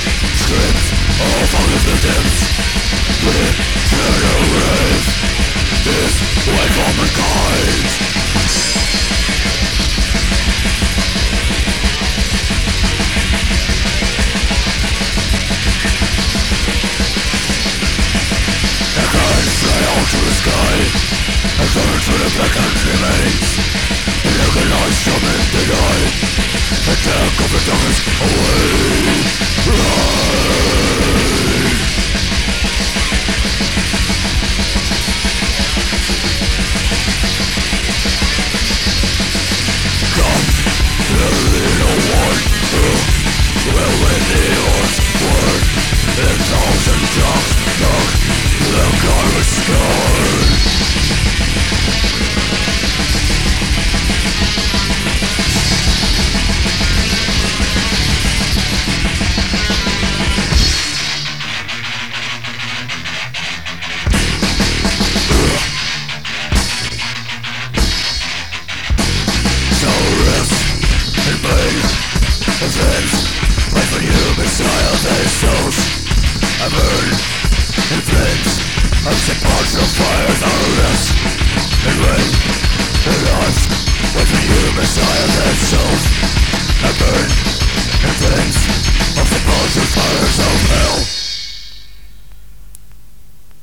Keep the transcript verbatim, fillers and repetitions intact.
Script of all the victims. We share the rave. This way for mankind. The guns fly out to the sky and turn to the blackened remains. Legalized shaman deny. Attack of the darkness away. Ride. Come, the little one who will win the earth's word. In thousand jobs, dark, the god was scarred. Wait for you beside their souls. I burn in flames. I'm set parts of fire are rest. And rain and lost. Wait for you beside their souls.